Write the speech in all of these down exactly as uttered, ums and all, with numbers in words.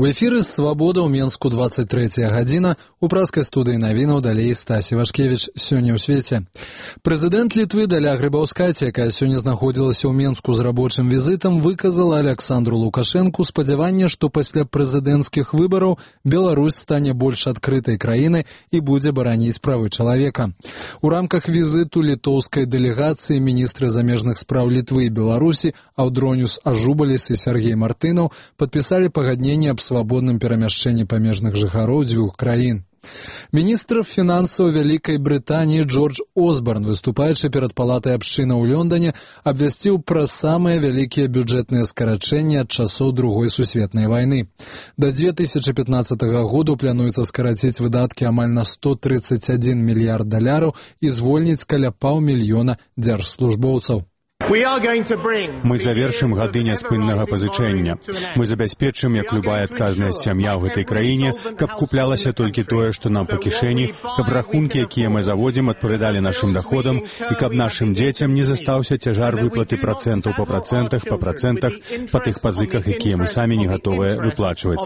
У эфіры «Свабода» ў Менску двадцать трэцяя гадзіна. У праскай студыі навінаў далей Стась Івашкевіч. Сёння ў свеце. Прэзідэнт Літвы Даля Грыбаўскайце, якая сёння знаходзілася ў Менску з рабочым візітам, выказала Александру Лукашэнку спадзяванне, што пасля прэзідэнцкіх выбараў Беларусь стане больш адкрытай краінай і будзе бараніць правы чалавека. У рамках візіту літоўскай дэлегацыі міністры замежных спраў Літвы і Беларусі Аўдроніус Ажубаліс і Сергей Мартынаў падпісалі пагадненне аб свабодным перамяшчэнні памежных жыхароў дзвюх краін. Міністр фінансаў Вялікай Брытаніі Джордж Осборн, выступаючы перад палатай абшчынаў у Лондоне, абвясціў пра самыя вялікія бюджэтныя скарачэнні ад часоў Другой сусветнай вайны. Да две тысячи пятнадцатага году плануецца скараціць выдаткі амаль на сто тридцать один мільярд даляраў і звольніць каля паўмільёна дзяржслужбоўцаў. Мы завершым гады няспыннага пазычэння. Мы забяспечым, як любая адказная сям'я ў гэтай краіне, каб куплялася толькі тое, што нам па кішэні, каб рахункі, якія мы заводзім, адпавядалі нашым даходам, і каб нашым дзецям не застаўся цяжар выплаты працэнтаў па працэнтах, па працэнтах, па тых пазыках, якія мы самі не гатовыя выплачваць.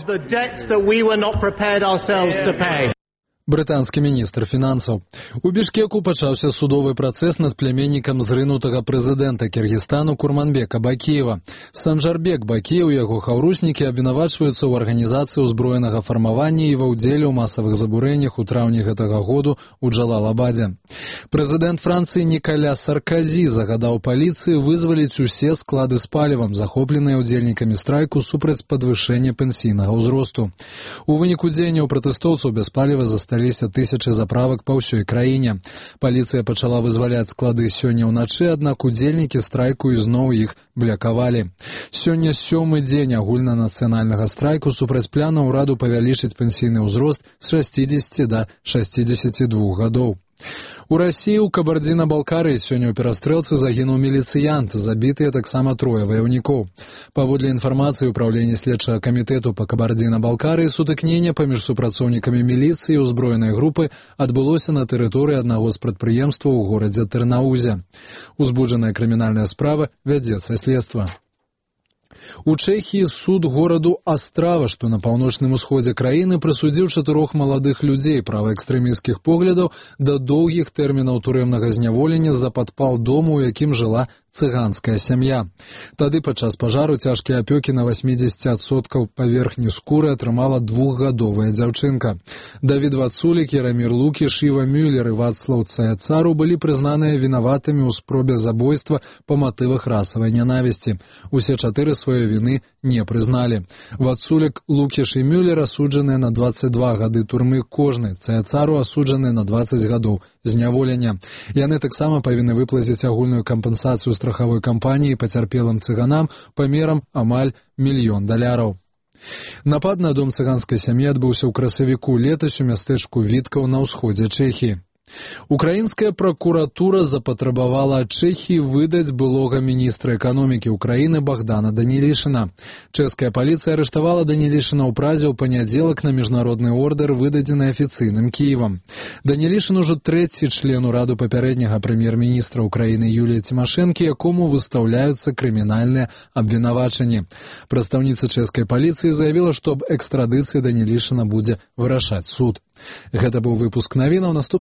Брытанскі міністр фінансаў. У Бішкеку пачаўся судовы працэс над пляменнікам зрынутага прэзідэнта Кіргізстану Курманбека Бакіева. Санжарбек Бакіев і яго хаўруснікі абвінавачваюцца ў арганізацыі ўзброенага фармавання і ва ўдзеле ў масавых забурэннях у траўні гэтага году ў Джалалабадзе. Прэзідэнт Францыі Нікаля Сарказі загадаў паліцыі вызваліць усе склады з палівам, захопленыя ўдзельнікамі страйку супраць падвышэння пенсійнага ўзросту. У выніку дзеянняў пратэстоўцаў без паліва засталіся тысячы заправак па ўсёй краіне. Паліцыя пачала вызваляць склады сёння ўначы, аднак удзельнікі страйку ізноў іх блякавалі. Сёння сёмы дзень агульнанацыянальнага страйку супраць плану ўраду павялічыць пенсійны ўзрост з шасцідзесяці да шасцідзесяці двух гадоў. У Расіі ў Кабардзіна-Балкарыі сёння ў перастрэлцы загінуў міліцыянт, забітыя таксама трое ваяўнікоў. Паводле інфармацыі ўпраўлення следчага камітэту па Кабардзіна-Балкарыі, сутыкненне паміж супрацоўнікамі міліцыі і ўзброенай групы адбылося на тэрыторыі аднаго з прадпрыемстваў у горадзе Тэрнаузе. Узбуджаная крымінальная справа, вядзецца следства. У Чэхіі суд гораду Астрава, што на паўночным усходзе краіны, прысудзіў чатырох маладых людзей праваэкстрэмісцкіх поглядаў да доўгіх тэрмінаў турэмнага зняволення за падпал дому, у якім жыла цыганская сям'я. Тады падчас пажару цяжкія апёкі на восемьдесят адсоткаў паверхні скуры атрымала двухгадовая дзяўчынка. Давід Вацулік, Ярамір Лукіш, Іва Мюллер і Вацлаў Цаяцару былі прызнаныя вінаватымі ў спробе забойства па матывах расавай нянавісці. Усе чатыры свае віны не прызналі. Вацулік, Лукіш і Мюллер асуджаныя на двадцать два гады турмы кожны, Цаяцару асуджаныя на двадцать гадоў зняволення. Яны таксама павінны выплаціць агульную кампенсацыю страхавой кампаніі пацярпелым цыганам памерам амаль мільён даляраў. Напад на дом цыганскай сям'і адбыўся ў красавіку летась у мястэчку Віткаў на ўсходзе Чэхіі. Украінская пракуратура запатрабавала ад Чэхіі выдаць былога міністра эканомікі ўкраіны Богдана Данілішына. Чэшская паліцыя арыштавала Данілішына ў Празе ў панядзелак на міжнародны ордэр, выдадзены афіцыйным Кіевам. Данілішын ужо трэці член ураду папярэдняга прэм'ер-міністра ўкраіны Юлія Цімашэнкі, якому выстаўляюцца крымінальныя абвінавачанні. Прадстаўніца чэшскай паліцыі заявіла, што аб экстрадыцыі Данілішына будзе вырашаць суд. Гэта быў выпуск навінаў. Наступны